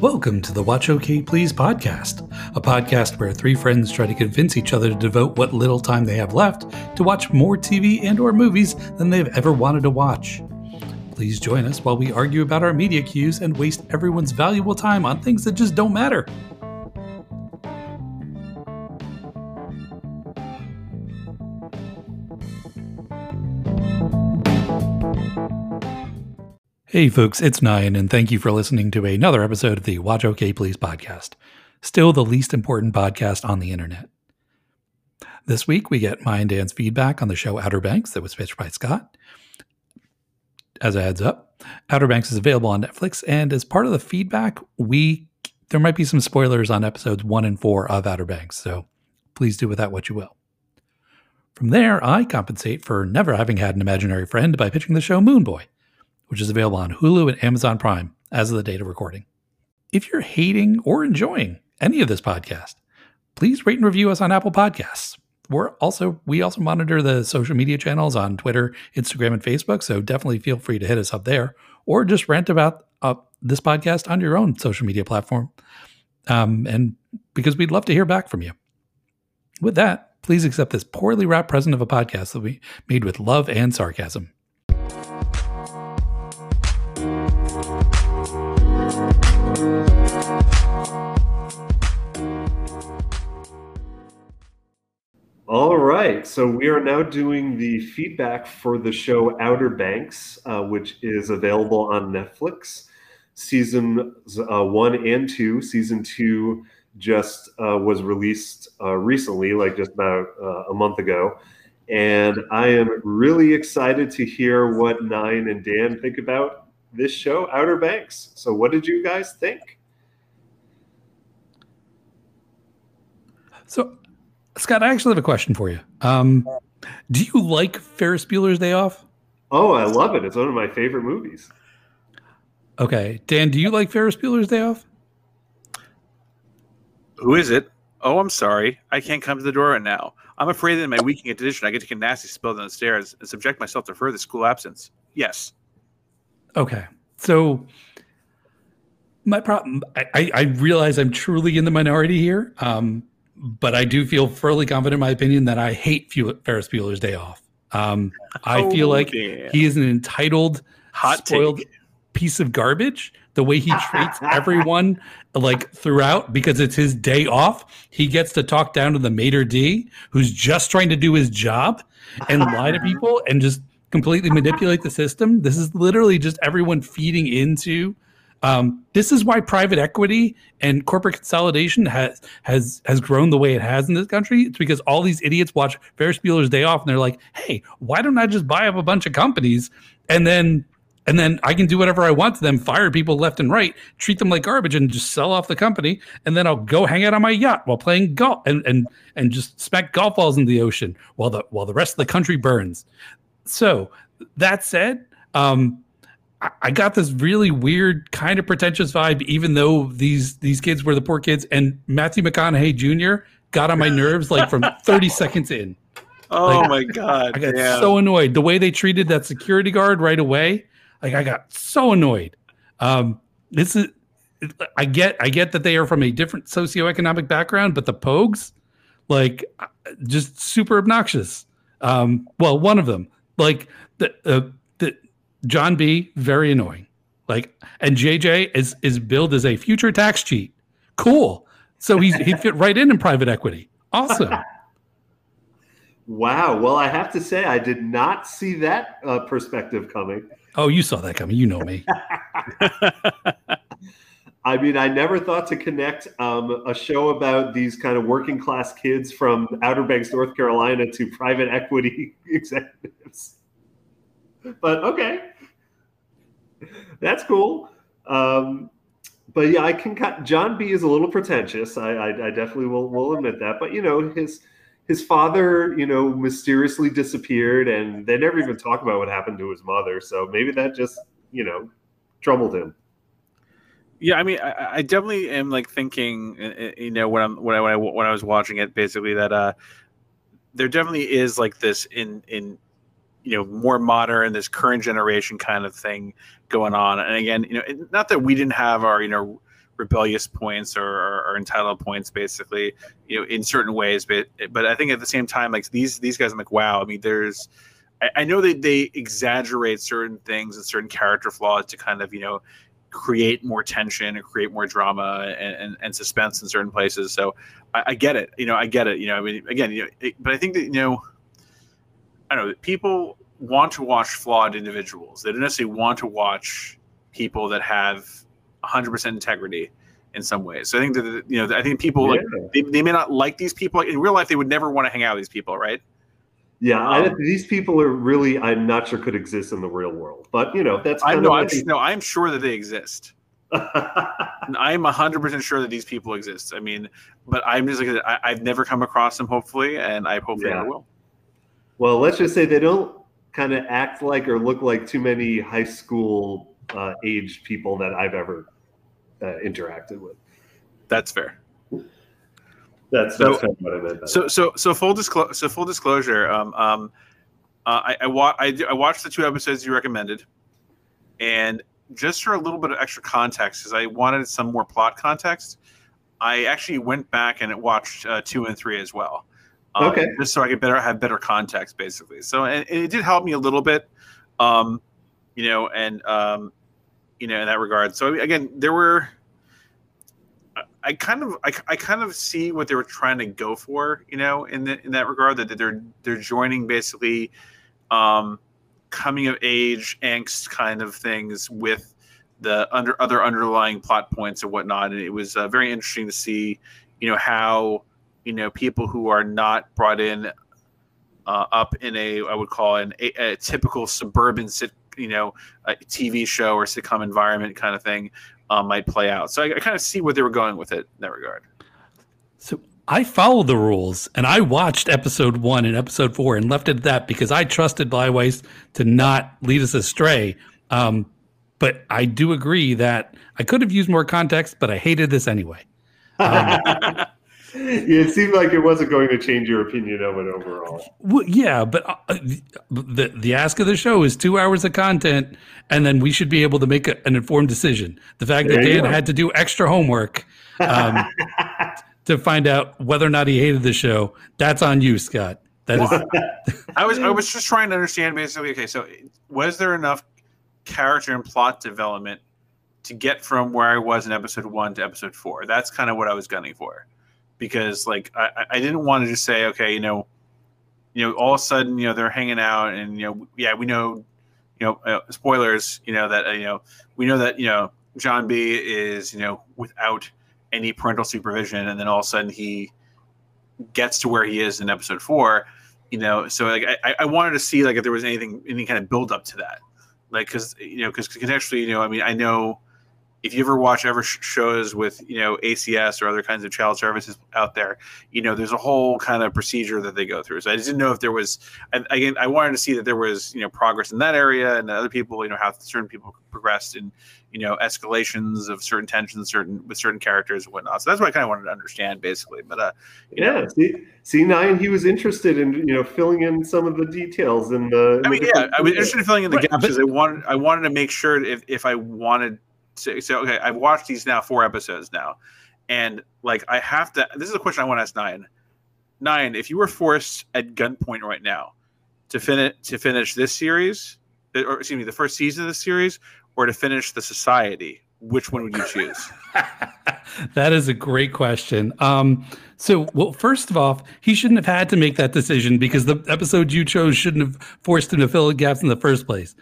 Welcome to the Watch OK Please podcast, a podcast where three friends try to convince each other to devote what little time they have left to watch more TV and or movies than they've ever wanted to watch. Please join us while we argue about our media cues and waste everyone's valuable time on things that just don't matter. Hey folks, it's Nyan, and thank you for listening to another episode of the Watch OK Please podcast. Still the least important podcast on the internet. This week we get my and Dan's feedback on the show Outer Banks that was pitched by Scott. As a heads up, Outer Banks is available on Netflix, and as part of the feedback, there might be some spoilers on episodes 1 and 4 of Outer Banks, so please do with that what you will. From there, I compensate for never having had an imaginary friend by pitching the show Moon Boy, which is available on Hulu and Amazon Prime as of the date of recording. If you're hating or enjoying any of this podcast, please rate and review us on Apple Podcasts. We also monitor the social media channels on Twitter, Instagram, and Facebook, so definitely feel free to hit us up there, or just rant about this podcast on your own social media platform, and because we'd love to hear back from you. With that, please accept this poorly wrapped present of a podcast that we made with love and sarcasm. All right, so we are now doing the feedback for the show Outer Banks, which is available on Netflix. Seasons 1 and 2. Season 2 just was released recently, like just about a month ago. And I am really excited to hear what Nyan and Dan think about this show, Outer Banks. So what did you guys think? So, Scott, I actually have a question for you. Do you like Ferris Bueller's Day Off? Oh, I love it. It's one of my favorite movies. Okay. Dan, do you like Ferris Bueller's Day Off? Who is it? Oh, I'm sorry. I can't come to the door right now. I'm afraid that in my weekend edition, I get to take a nasty spill down the stairs and subject myself to further school absence. Yes. Okay. So my problem, I realize I'm truly in the minority here. But I do feel fairly confident in my opinion that I hate Ferris Bueller's Day Off. I feel like he is an entitled, spoiled piece of garbage. The way he treats everyone like throughout, because it's his day off, he gets to talk down to the maitre d' who's just trying to do his job and lie to people and just completely manipulate the system. This is literally just everyone feeding into. This is why private equity and corporate consolidation has grown the way it has in this country. It's because all these idiots watch Ferris Bueller's Day Off and they're like, hey, why don't I just buy up a bunch of companies and then I can do whatever I want to them, fire people left and right, treat them like garbage and just sell off the company. And then I'll go hang out on my yacht while playing golf and just smack golf balls in the ocean while the rest of the country burns. So that said, I got this really weird kind of pretentious vibe, even though these kids were the poor kids, and Matthew McConaughey Jr. got on my nerves like from 30 seconds in. Oh my God. I got so annoyed. The way they treated that security guard right away, like I got so annoyed. I get that they are from a different socioeconomic background, but the Pogues, like just super obnoxious. Well, one of them, like the John B, very annoying. Like, and JJ is billed as a future tax cheat. Cool. So he'd fit right in private equity. Awesome. Wow. Well, I have to say, I did not see that perspective coming. Oh, you saw that coming. You know me. I mean, I never thought to connect a show about these kind of working class kids from Outer Banks, North Carolina to private equity executives. But okay, that's cool. But yeah, I can. John B is a little pretentious. I definitely will admit that. But you know, his father, you know, mysteriously disappeared, and they never even talk about what happened to his mother. So maybe that just, you know, troubled him. Yeah, I mean, I definitely am like thinking, you know, when I was watching it, basically that there definitely is like this in you know, more modern, this current generation kind of thing going on. And again, you know, not that we didn't have our, you know, rebellious points or entitled points, basically, in certain ways. But I think at the same time, like these guys, I'm like, wow. I mean, I know that they exaggerate certain things and certain character flaws to kind of, create more tension and create more drama and suspense in certain places. So I get it. I get it. I mean, again, but I think that, I don't know, people want to watch flawed individuals. They don't necessarily want to watch people that have 100% integrity in some ways. So I think that, I think people like they may not like these people. Like, in real life, they would never want to hang out with these people, right? Yeah, these people are really, I'm not sure could exist in the real world, but that's kind I'm sure that they exist. I'm 100% sure that these people exist. I mean, but I'm just like, I've never come across them, hopefully, and I hopefully never will. Well, let's just say they don't kind of act like or look like too many high school aged people that I've ever interacted with. That's fair. That's kind of what I meant. So full disclosure. I watched the 2 episodes you recommended, and just for a little bit of extra context, because I wanted some more plot context, I actually went back and watched 2 and 3 as well. Okay. Just so I could have better context, basically. So and it did help me a little bit, in that regard. So again, there were. I kind of see what they were trying to go for, in that regard, that they're joining basically coming of age angst kind of things with the other underlying plot points and whatnot. And it was very interesting to see, how people who are not brought in up in I would call a typical suburban a TV show or sitcom environment kind of thing might play out. So I kind of see what they were going with it in that regard. So I followed the rules and I watched episode 1 and episode 4 and left it at that because I trusted Bleiweiss to not lead us astray. But I do agree that I could have used more context, but I hated this anyway. It seemed like it wasn't going to change your opinion of it overall. Well, yeah, but the ask of the show is 2 hours of content, and then we should be able to make an informed decision. The fact that Dan had to do extra homework to find out whether or not he hated the show, that's on you, Scott. That is. I was just trying to understand basically. Okay, so was there enough character and plot development to get from where I was in episode 1 to episode 4? That's kind of what I was gunning for. Because like I didn't want to just say, okay, all of a sudden, they're hanging out and we know, spoilers, that we know that John B is without any parental supervision, and then all of a sudden he gets to where he is in episode 4, so like I wanted to see like if there was any kind of build up to that, like because contextually, I mean, I know. If you ever watch shows with, ACS or other kinds of child services out there, there's a whole kind of procedure that they go through. So I just didn't know if there was, again, I wanted to see that there was, progress in that area and other people, how certain people progressed in, escalations of certain tensions, with certain characters and whatnot. So that's what I kind of wanted to understand basically. But, C9, he was interested in, filling in some of the details and I was interested in filling in the gaps because I wanted to make sure if I wanted. So okay, I've watched these now 4 episodes now, and like I have to. This is a question I want to ask Nyan. Nyan, if you were forced at gunpoint right now to finish this series, or excuse me, the first season of the series, or to finish The Society, which one would you choose? That is a great question. Well, first of all, he shouldn't have had to make that decision because the episode you chose shouldn't have forced him to fill the gaps in the first place.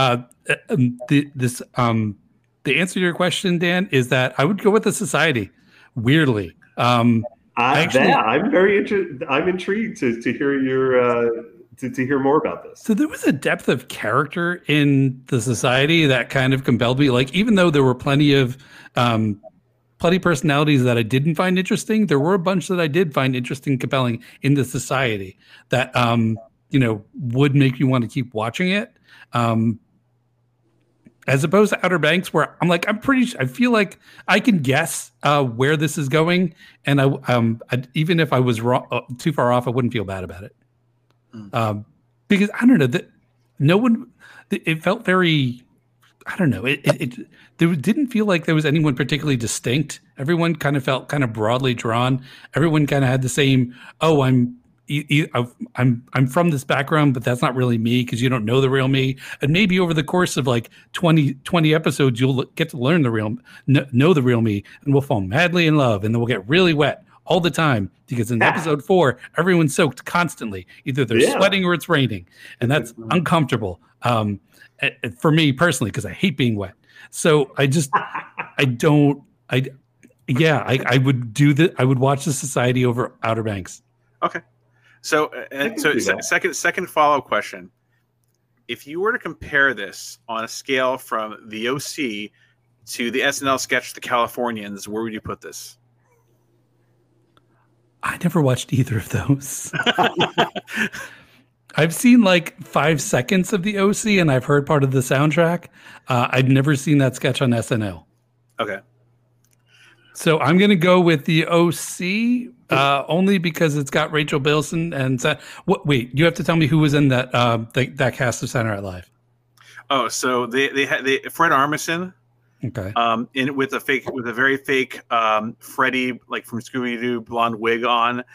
The answer to your question, Dan, is that I would go with The Society. Weirdly, I'm very interested. I'm intrigued to hear your to hear more about this. So there was a depth of character in The Society that kind of compelled me. Like, even though there were plenty personalities that I didn't find interesting, there were a bunch that I did find interesting, compelling in The Society that would make you want to keep watching it. As opposed to Outer Banks, where I'm like, I feel like I can guess where this is going, and even if I was too far off, I wouldn't feel bad about it. Because I don't know that no one. It felt very I don't know. There didn't feel like there was anyone particularly distinct. Everyone kind of felt kind of broadly drawn. Everyone kind of had the same. Oh, I'm from this background, but that's not really me because you don't know the real me. And maybe over the course of like 20 episodes, you'll get to learn the real, know the real me, and we'll fall madly in love, and then we'll get really wet all the time because in episode 4, everyone's soaked constantly. Either they're sweating or it's raining, and that's uncomfortable. For me personally, because I hate being wet. So I would watch The Society over Outer Banks. Okay. So second follow-up question. If you were to compare this on a scale from The OC to the SNL sketch The Californians, where would you put this? I never watched either of those. I've seen like 5 seconds of The OC, and I've heard part of the soundtrack. I've never seen that sketch on SNL. Okay. So I'm going to go with The OC only because it's got Rachel Bilson and wait, you have to tell me who was in that that cast of Saturday Night Live. Oh, so they had Fred Armisen. Okay. In with a very fake Freddy, like from Scooby-Doo, blonde wig on.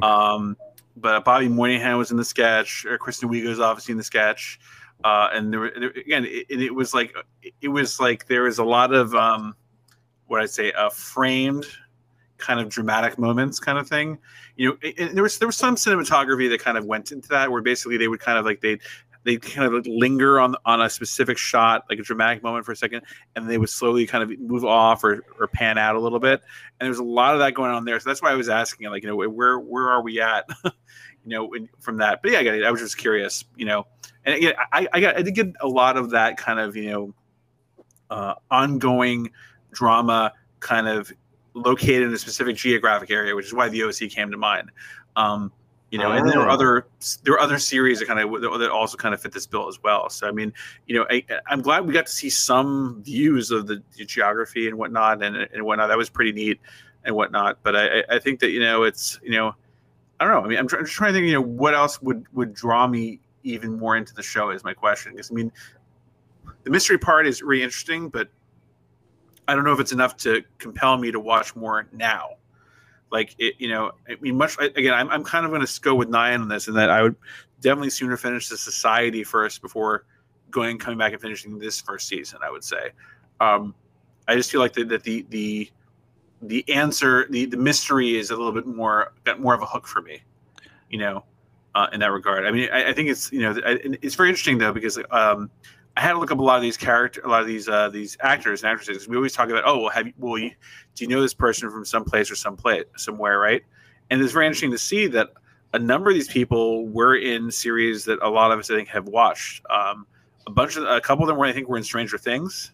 But Bobby Moynihan was in the sketch. Kristen Wiig was obviously in the sketch. And it was like there was a lot of what I'd say framed kind of dramatic moments kind of thing. You know, and there was some cinematography that kind of went into that, where basically they would kind of like they kind of like linger on a specific shot, like a dramatic moment for a second, and they would slowly kind of move off or pan out a little bit. And there's a lot of that going on there. So that's why I was asking, like, you know, where are we at, you know, from that? But yeah, I was just curious, you know, and again, I did get a lot of that kind of, you know, ongoing drama kind of located in a specific geographic area, which is why The OC came to mind. You know, and there were other series that also kind of fit this bill as well. So I mean, you know, I'm glad we got to see some views of the geography and whatnot and whatnot. That was pretty neat and whatnot. But I think that, you know, it's, you know, I don't know. I mean, I'm just trying to think, you know, what else would draw me even more into the show is my question. Because I mean, the mystery part is really interesting, but I don't know if it's enough to compel me to watch more now. Like, it, you know, I mean, I'm kind of going to go with Nyan on this, and that I would definitely sooner finish The Society first before coming back and finishing this first season. I would say, I just feel like that the answer, the mystery is a little bit got more of a hook for me, you know, in that regard. I mean, I think it's, you know, it's very interesting though, because I had to look up a lot of these these actors and actresses. We always talk about, oh, well, do you know this person from someplace or somewhere, right? And it's very interesting to see that a number of these people were in series that a lot of us, I think, have watched. A couple of them were, I think, were in Stranger Things,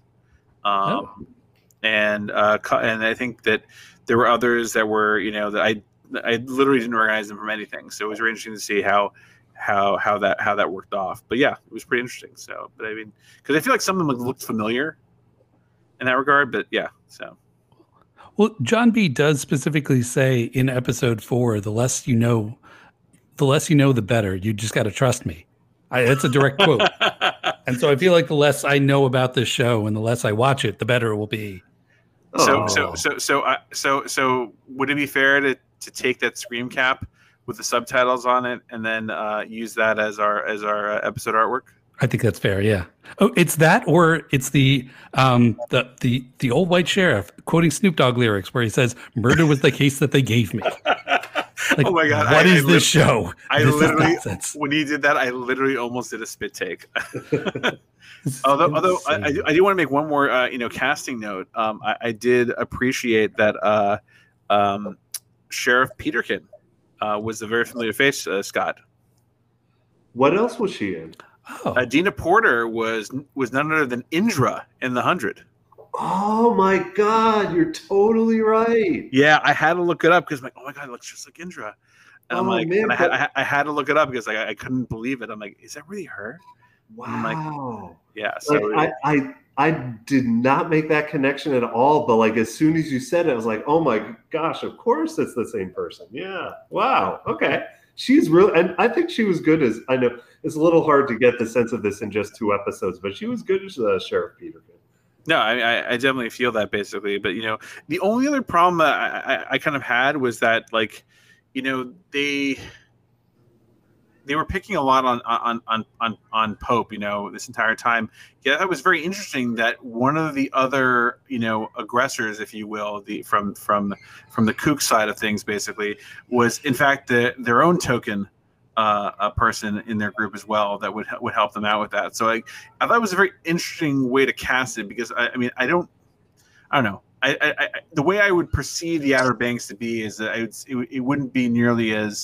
and I think that there were others that were, you know, that I literally didn't recognize them from anything. So it was very interesting to see how that worked off. But yeah, it was pretty interesting. So, but I mean, because I feel like some of them looked familiar in that regard. But yeah, so. Well, John B. does specifically say in episode 4, the less you know, the better. You just got to trust me. That's a direct quote. And so I feel like the less I know about this show and the less I watch it, the better it will be. So would it be fair to take that screen cap with the subtitles on it and then use that as our episode artwork? I think that's fair. Yeah. Oh, it's that, or it's the old white sheriff quoting Snoop Dogg lyrics where he says, "Murder was the case that they gave me." Like, oh my God! What is this show? When he did that, I literally almost did a spit take. although I do want to make one more casting note. I did appreciate that Sheriff Peterkin was a very familiar face, Scott. What else was she in? Oh. Dina Porter was none other than Indra in The 100. Oh my God, you're totally right. Yeah, I had to look it up because I'm like, oh my God, it looks just like Indra. And I'm like, man, and I had to look it up because I couldn't believe it. I'm like, is that really her? Wow. I'm like, yeah. So like, I did not make that connection at all, but like as soon as you said it, I was like, oh my gosh, of course it's the same person. Yeah. Wow. Okay. she's really, and I think she was good as, I know it's a little hard to get the sense of this in just 2 episodes, but she was good as Sheriff Peterkin. No, I definitely feel that basically. But, the only other problem that I kind of had was that, like, they were picking a lot on Pope, this entire time. Yeah, that was very interesting that one of the other, aggressors, if you will, from the kook side of things, basically, was in fact their own token a person in their group as well that would help them out with that. So I thought it was a very interesting way to cast it, because I don't know. The way I would perceive the Outer Banks to be is that it wouldn't be nearly as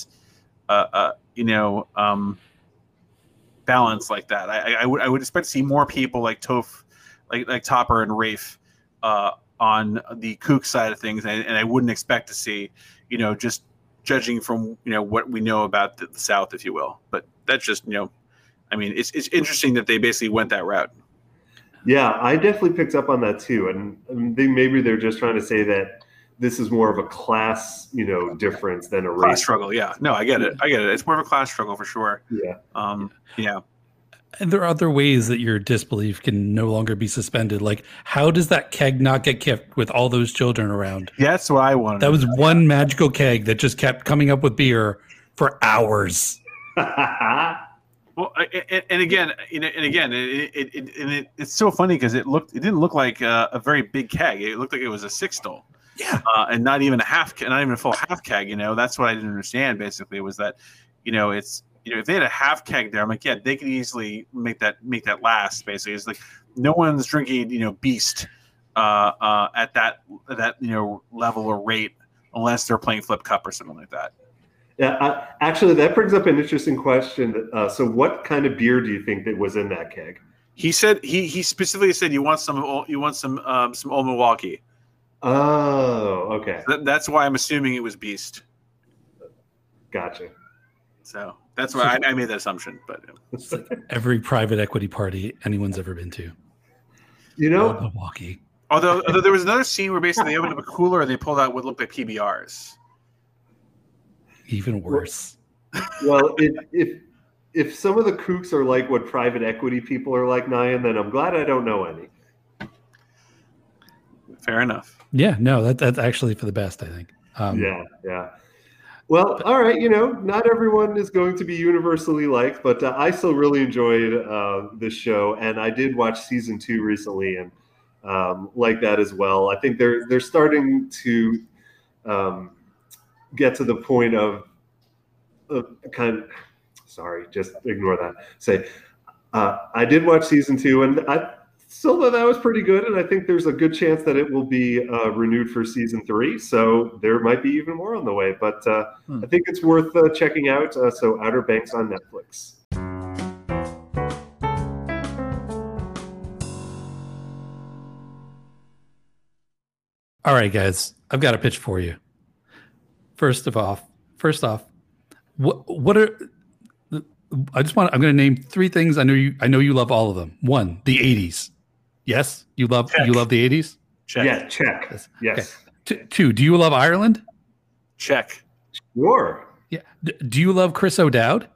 balanced like that. I would expect to see more people like Toph, like Topper and Rafe on the kook side of things, and I wouldn't expect to see, just judging from what we know about the South, if you will. But that's just it's interesting that they basically went that route. Yeah, I definitely picked up on that too, and maybe they're just trying to say that this is more of a class, difference than a race class struggle. Yeah, no, I get it. It's more of a class struggle for sure. Yeah. Yeah. And there are other ways that your disbelief can no longer be suspended. Like, how does that keg not get kicked with all those children around? Yeah, that's what I wanted. That was one magical keg that just kept coming up with beer for hours. Well, and again, it's so funny because it didn't look like a very big keg. It looked like it was a sixtel. Yeah, and not even a full half keg. That's what I didn't understand. Basically, was that it's if they had a half keg there, I'm like, yeah, they could easily make that last. Basically, it's like no one's drinking Beast at that level or rate unless they're playing Flip Cup or something like that. Yeah, actually, that brings up an interesting question. So, what kind of beer do you think that was in that keg? He said he specifically said you want some Old Milwaukee. Oh, okay. That's why I'm assuming it was Beast. Gotcha. So that's why I made that assumption. But it's like every private equity party anyone's ever been to. Old Milwaukee. Although there was another scene where basically they opened up a cooler and they pulled out what looked like PBRs. Even worse. Well, if some of the kooks are like what private equity people are like, Nyan, then I'm glad I don't know any. Fair enough. Yeah, no, that's actually for the best, I think. Yeah. Well, all right, not everyone is going to be universally liked, but I still really enjoyed this show, and I did watch season 2 recently, and like that as well. I think they're starting to get to the point of sorry, just ignore that. Say, I did watch season 2, and I still thought that was pretty good, and I think there's a good chance that it will be renewed for season 3. So there might be even more on the way, but I think it's worth checking out. So Outer Banks on Netflix. All right, guys, I've got a pitch for you. First off, what are I'm going to name 3 things. I know you love all of them. 1, the 80s. Yes, you love the 80s? Check. Yeah, check. Yes. Okay. 2, do you love Ireland? Check. Sure. Yeah. Do you love Chris O'Dowd?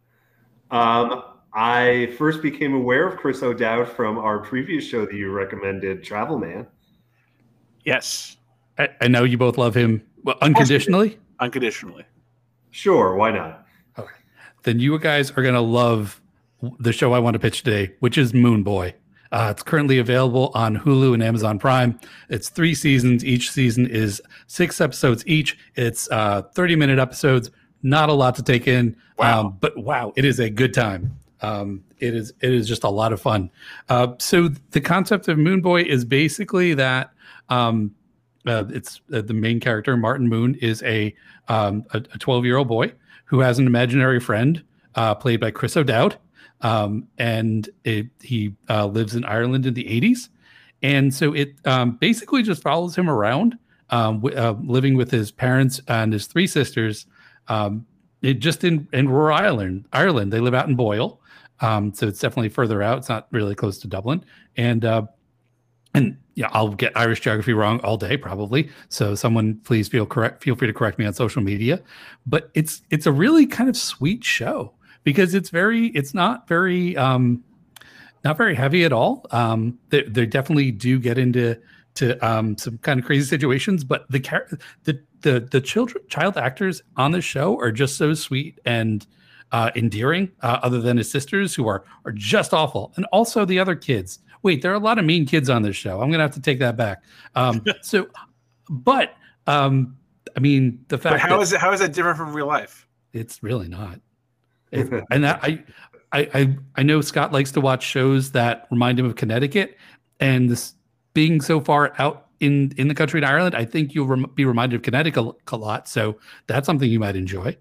I first became aware of Chris O'Dowd from our previous show that you recommended, Travel Man. Yes. I know you both love him unconditionally? Unconditionally. Sure, why not? Okay. Then you guys are going to love the show I want to pitch today, which is Moon Boy. It's currently available on Hulu and Amazon Prime. It's 3 seasons. Each season is 6 episodes each. It's 30-minute episodes. Not a lot to take in. Wow. But wow, it is a good time. It is just a lot of fun. So the concept of Moon Boy is basically that it's the main character, Martin Moon, is a 12-year-old boy who has an imaginary friend played by Chris O'Dowd. And he lives in Ireland in the 80s. And so it basically just follows him around, living with his parents and his 3 sisters, just in rural Ireland. They live out in Boyle. So it's definitely further out. It's not really close to Dublin. And and yeah, I'll get Irish geography wrong all day probably. So someone please feel free to correct me on social media. But it's a really kind of sweet show because it's not very heavy at all. They definitely do get into some kind of crazy situations, but the child actors on the show are just so sweet and endearing. Other than his sisters, who are just awful, and also the other kids. Wait, there are a lot of mean kids on this show. I'm gonna have to take that back. I mean, the fact. But how is that different from real life? It's really not. And I know Scott likes to watch shows that remind him of Connecticut, and this being so far out in the country in Ireland, I think you'll be reminded of Connecticut a lot. So that's something you might enjoy.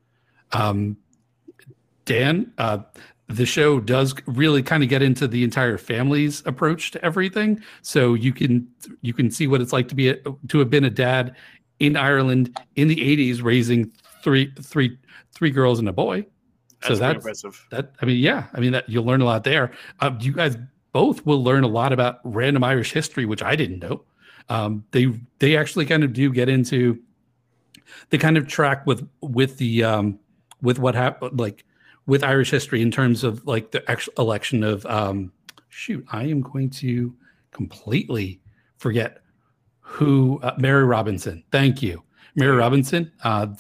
Dan, the show does really kind of get into the entire family's approach to everything. So you can see what it's like to have been a dad in Ireland in the 80s, raising three girls and a boy. So that's impressive. That you'll learn a lot there. You guys both will learn a lot about random Irish history, which I didn't know. They actually kind of do get into the kind of track with what happened, like with Irish history in terms of like the actual election of I am going to completely forget who Mary Robinson. Thank you, Mary Robinson,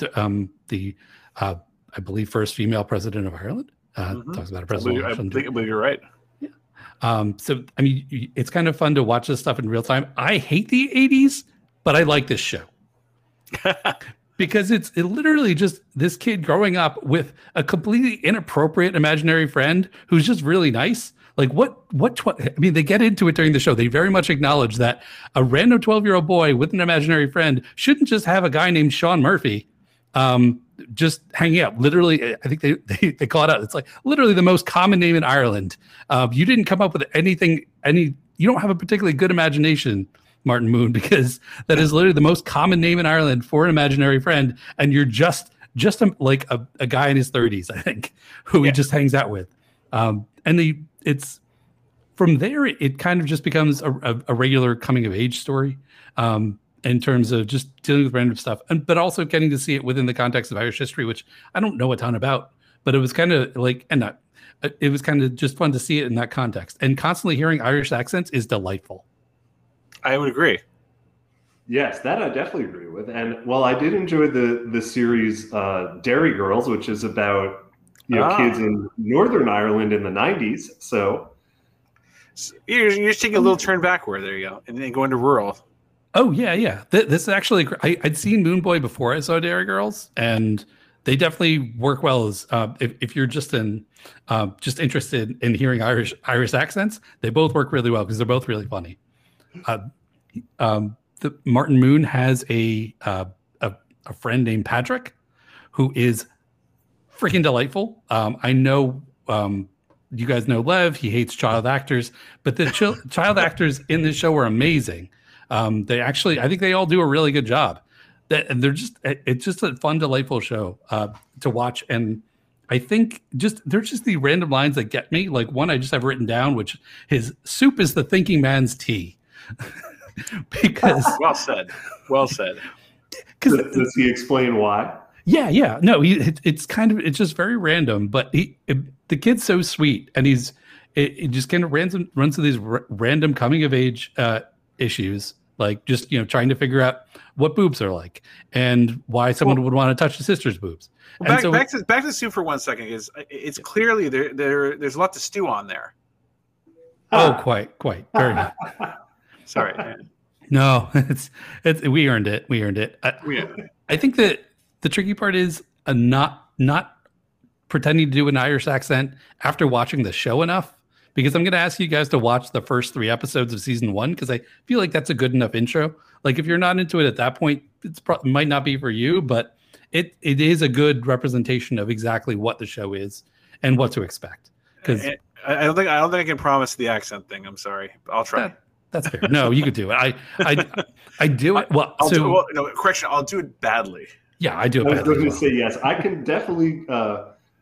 I believe first female president of Ireland. Talks about a president. I believe you're right. Yeah. So I mean, it's kind of fun to watch this stuff in real time. I hate the 80s, but I like this show. Because it literally just this kid growing up with a completely inappropriate imaginary friend who's just really nice. Like they get into it during the show. They very much acknowledge that a random 12-year-old boy with an imaginary friend shouldn't just have a guy named Sean Murphy just hanging out. Literally, I think they call it out. It's like literally the most common name in Ireland. You didn't come up with anything, you don't have a particularly good imagination, Martin Moon, because that is literally the most common name in Ireland for an imaginary friend, and you're just like a guy in his 30s, I think, who he just hangs out with. It's from there, it kind of just becomes a regular coming of age story in terms of just dealing with random stuff, but also getting to see it within the context of Irish history, which I don't know a ton about, but it was kind of like, it was kind of just fun to see it in that context, and constantly hearing Irish accents is delightful. I would agree. Yes, that I definitely agree with. And well, I did enjoy the series Derry Girls, which is about kids in Northern Ireland in the 90s. So you're just taking a little turn backward. There you go, and then going to rural. Oh yeah. This is actually I'd seen Moon Boy before I saw Derry Girls, and they definitely work well as if you're just interested in hearing Irish accents. They both work really well because they're both really funny. The Martin Moon has a friend named Patrick who is freaking delightful. I know you guys know Lev. He hates child actors, but the child actors in this show are amazing. They actually, I think they all do a really good job. It's just a fun, delightful show to watch. And I think they're just the random lines that get me. Like one I just have written down, which his soup is the thinking man's tea. Because well said. Does he explain why? Yeah. No, it's just very random, but the kid's so sweet, and it just kind of runs through these random coming of age issues, like just trying to figure out what boobs are like and why someone would want to touch the sister's boobs. Back to soup for 1 second. It's clearly there's a lot to stew on there. Oh, quite very much. Sorry. No, it's we earned it. I think that the tricky part is not pretending to do an Irish accent after watching the show enough, because I'm going to ask you guys to watch the first 3 episodes of season 1, because I feel like that's a good enough intro. Like if you're not into it at that point, it might not be for you, but it is a good representation of exactly what the show is and what to expect. Because I don't think I can promise the accent thing. I'm sorry. I'll try. That's fair. No, you could do it. I do it. Well, correction. I'll do it badly. Yeah, I do it badly. I was going to say yes. I can definitely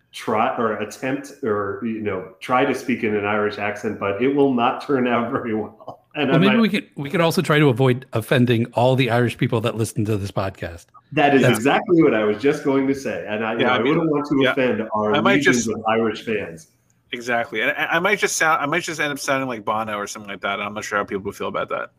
try or attempt or try to speak in an Irish accent, but it will not turn out very well. And well, maybe we could also try to avoid offending all the Irish people that listen to this podcast. That is exactly what I was just going to say, and I wouldn't want to offend our legions of Irish fans. Exactly, and I might just end up sounding like Bono or something like that. I'm not sure how people would feel about that.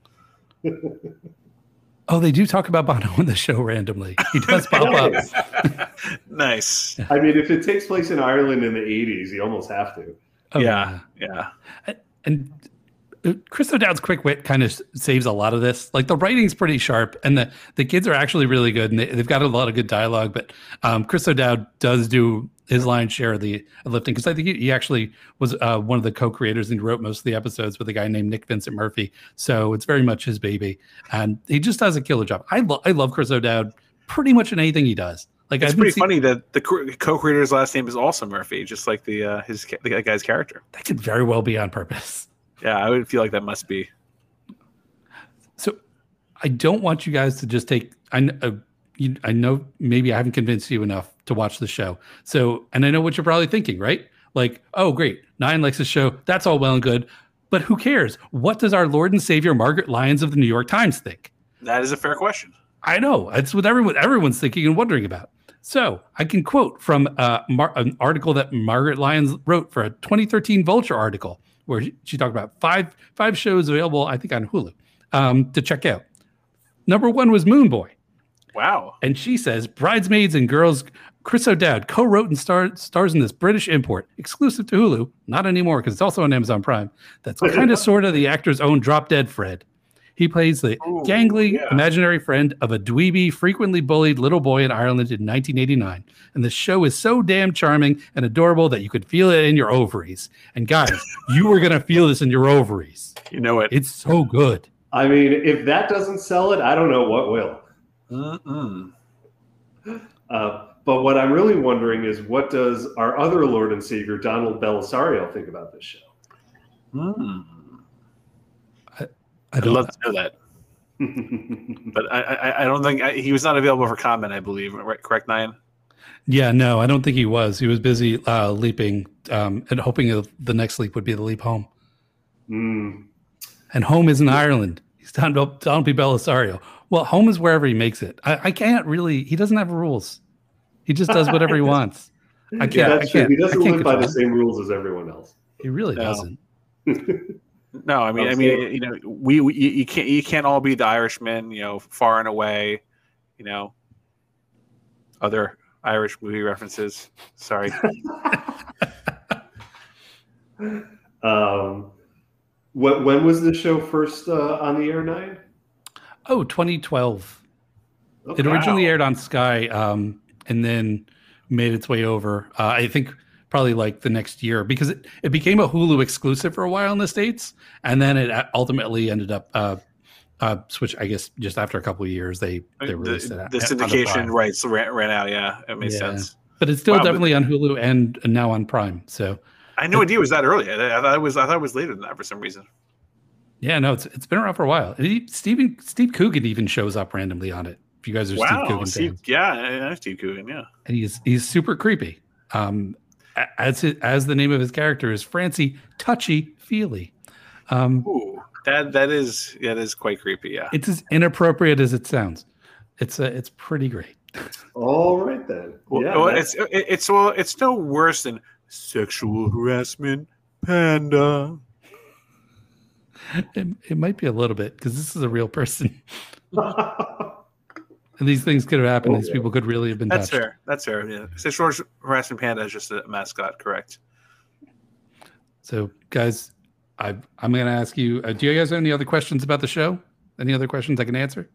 Oh, they do talk about Bono on the show randomly. He does pop up. Nice. I mean, if it takes place in Ireland in the 80s, you almost have to. Oh, yeah. And Chris O'Dowd's quick wit kind of saves a lot of this. Like, the writing's pretty sharp, and the kids are actually really good, and they've got a lot of good dialogue. But Chris O'Dowd does do his lion's share of the lifting, because I think he actually was one of the co-creators and wrote most of the episodes with a guy named Nick Vincent Murphy. So it's very much his baby, and he just does a killer job. I love Chris O'Dowd pretty much in anything he does. Like, it's pretty funny that the co-creator's last name is also Murphy, just like the guy's character. That could very well be on purpose. Yeah, I would feel like that must be. So I don't want you guys to just take. I know maybe I haven't convinced you enough to watch the show. So, and I know what you're probably thinking, right? Like, oh, great, Nyan likes the show. That's all well and good, but who cares? What does our Lord and Savior Margaret Lyons of the New York Times think? That is a fair question. I know it's what everyone's thinking and wondering about. So I can quote from an article that Margaret Lyons wrote for a 2013 Vulture article, where she talked about five shows available, I think, on Hulu to check out. Number 1 was Moon Boy. Wow. And she says, Bridesmaids and Girls, Chris O'Dowd co-wrote and stars in this British import, exclusive to Hulu, not anymore because it's also on Amazon Prime. That's kind of sort of the actor's own Drop Dead Fred. He plays the gangly imaginary friend of a dweeby, frequently bullied little boy in Ireland in 1989. And the show is so damn charming and adorable that you could feel it in your ovaries. And guys, you were going to feel this in your ovaries. You know it. It's so good. I mean, if that doesn't sell it, I don't know what will. But what I'm really wondering is, what does our other Lord and Savior, Donald Bellisario, think about this show? I'd love to know that. But I don't think he was not available for comment, I believe. Right, correct, Nyan? Yeah, no, I don't think he was. He was busy leaping and hoping the next leap would be the leap home. And home is in Ireland. He's Donald P. Bellisario. Well, home is wherever he makes it. I can't really. He doesn't have rules. He just does whatever he wants. I can't. He doesn't live by the same rules as everyone else. He really doesn't. No, I mean, you can't all be the Irishman, far and away, other Irish movie references. Sorry. When was the show first on the air, Nyan? Oh, 2012. It originally aired on Sky, and then made its way over. I think probably like the next year, because it became a Hulu exclusive for a while in the States, and then it ultimately ended up switch. I guess just after a couple of years, they released it. The syndication rights ran out. Yeah, it makes sense. But it's still definitely on Hulu and now on Prime. So I had no idea it was that early. I thought it was later than that for some reason. Yeah, no, it's been around for a while. Steve Coogan even shows up randomly on it. If you guys are Steve Coogan fans. Yeah, I know Steve Coogan. Yeah, and he's super creepy. As the name of his character is Francie Touchy Feely. Ooh, that is quite creepy. Yeah, it's as inappropriate as it sounds. It's pretty great. All right then. Well, it's no worse than sexual harassment, Panda. It might be a little bit, because this is a real person. And these things could have happened. These people could really have been touched. That's fair. Yeah. Sexual harassment Panda is just a mascot, correct? So, guys, I'm going to ask you, do you guys have any other questions about the show? Any other questions I can answer?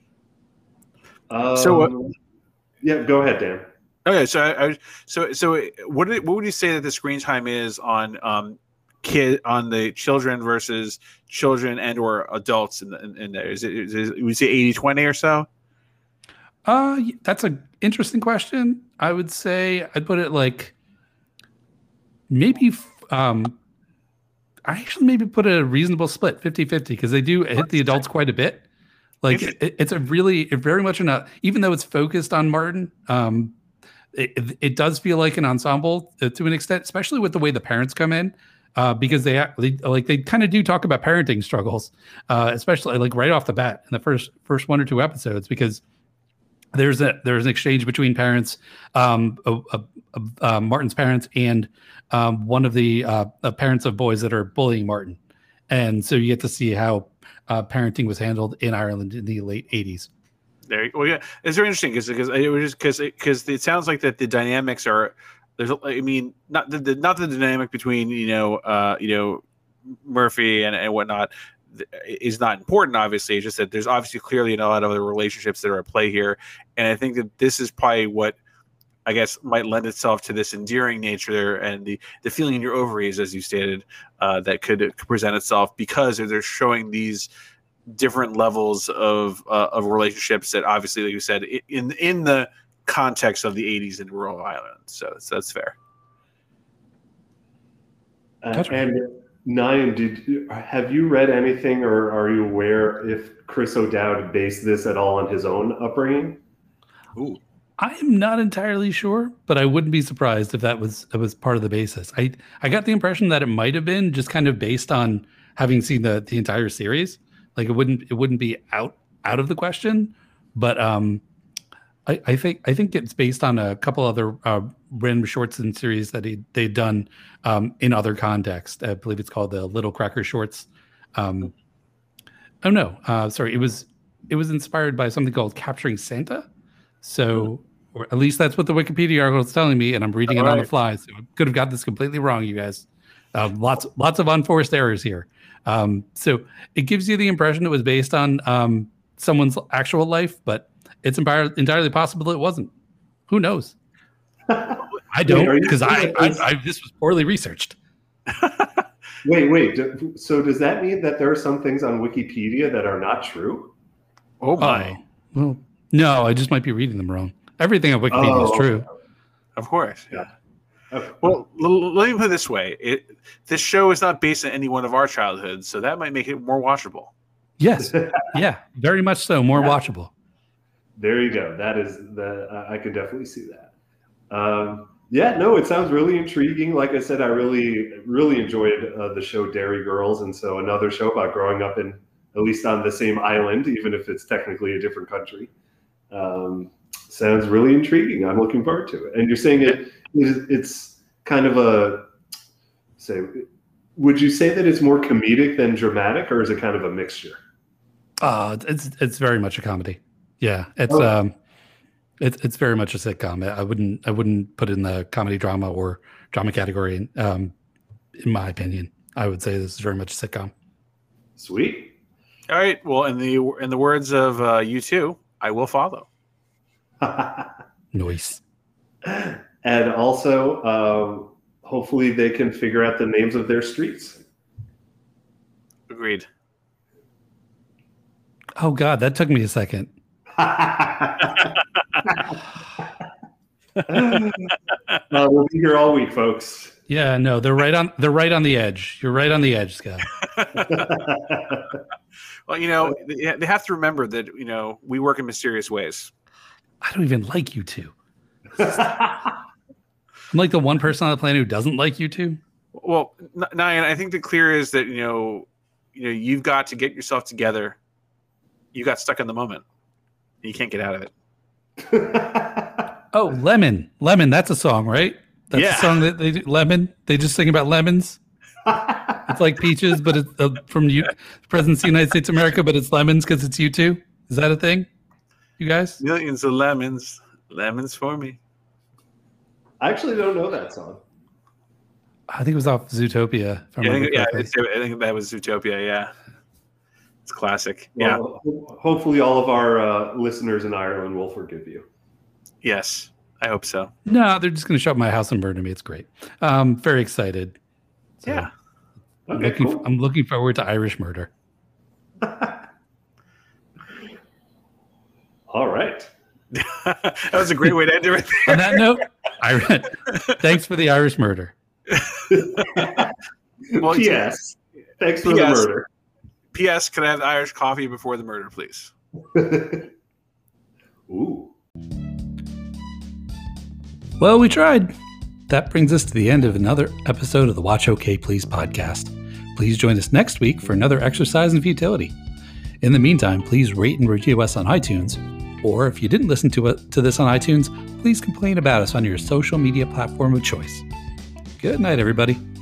Yeah, go ahead, Dan. Okay, so what would you say that the screen time is on the children versus children and or adults in there? Is it we say 80-20 or so? That's an interesting question. I would say I'd put it like maybe I actually maybe put a reasonable split, 50-50, because they do hit the adults quite a bit. Like it's very much even though it's focused on Martin, it does feel like an ensemble to an extent, especially with the way the parents come in, because they kind of do talk about parenting struggles, especially like right off the bat in the first 1 or 2 episodes, because there's an exchange between parents, Martin's parents and one of the parents of boys that are bullying Martin, and so you get to see how parenting was handled in Ireland in the late 80s. Well, yeah, it's very interesting because it sounds like that the dynamics are there's. I mean, not the dynamic between Murphy and whatnot is not important. Obviously, it's just that there's obviously clearly a lot of other relationships that are at play here, and I think that this is probably what I guess might lend itself to this endearing nature and the feeling in your ovaries, as you stated, that could present itself because they're showing these different levels of relationships that obviously, like you said, in the context of the 80s in rural Ireland. So that's fair. And Nyan, have you read anything or are you aware if Chris O'Dowd based this at all on his own upbringing? Ooh. I am not entirely sure, but I wouldn't be surprised if that was part of the basis. I got the impression that it might have been just kind of based on having seen the entire series. Like it wouldn't be out of the question, but I think it's based on a couple other random shorts and series that they'd done in other contexts. I believe it's called the Little Cracker Shorts. Sorry, it was inspired by something called Capturing Santa. So, or at least that's what the Wikipedia article is telling me, and I'm reading it on the fly. So I could have got this completely wrong, you guys. Lots of unforced errors here. So it gives you the impression it was based on someone's actual life, but it's entirely possible it wasn't. Who knows? I don't, because this was poorly researched. Wait. So does that mean that there are some things on Wikipedia that are not true? Oh my. Well, no, I just might be reading them wrong. Everything on Wikipedia is true. Of course. Yeah. Okay. Well, let me put it this way. This show is not based on any one of our childhoods, so that might make it more watchable. Yes. Yeah, very much so. More watchable. There you go. That is I can definitely see that. It sounds really intriguing. Like I said, I really, really enjoyed the show Derry Girls. And so another show about growing up at least on the same island, even if it's technically a different country. Sounds really intriguing. I'm looking forward to it. And you're saying it's kind of would you say that it's more comedic than dramatic, or is it kind of a mixture? It's very much a comedy. Yeah, it's very much a sitcom. I wouldn't put it in the comedy drama or drama category. In my opinion, I would say this is very much a sitcom. Sweet. All right. Well, in the words of U2, I will follow. Nice. And also, hopefully, they can figure out the names of their streets. Agreed. Oh God, that took me a second. We'll be here all week, folks. Yeah, no, they're right on the edge. You're right on the edge, Scott. Well, they have to remember that we work in mysterious ways. I don't even like U2. I'm like the one person on the planet who doesn't like U2. Well, Nyan, I think the clear is that you've got to get yourself together. You got stuck in the moment. You can't get out of it. Oh, Lemon. That's a song, right? That's a song that they do. Lemon. They just sing about lemons. It's like peaches, but it's from the President of the United States of America, but it's lemons because it's U2. Is that a thing? You guys? Millions of lemons for me. I actually don't know that song. I think it was off Zootopia. I think that was Zootopia. Yeah, it's classic. Well, hopefully, all of our listeners in Ireland will forgive you. Yes, I hope so. No, they're just going to show up my house and murder me. It's great. Very excited. So yeah. I'm looking forward to Irish murder. All right. That was a great way to end it right there. On that note, thanks for the Irish murder. Well, P.S. Thanks for the murder. P.S. Can I have the Irish coffee before the murder, please? Ooh. Well, we tried. That brings us to the end of another episode of the Watch OK Please podcast. Please join us next week for another exercise in futility. In the meantime, please rate and review us on iTunes. Or if you didn't listen to this on iTunes, please complain about us on your social media platform of choice. Good night, everybody.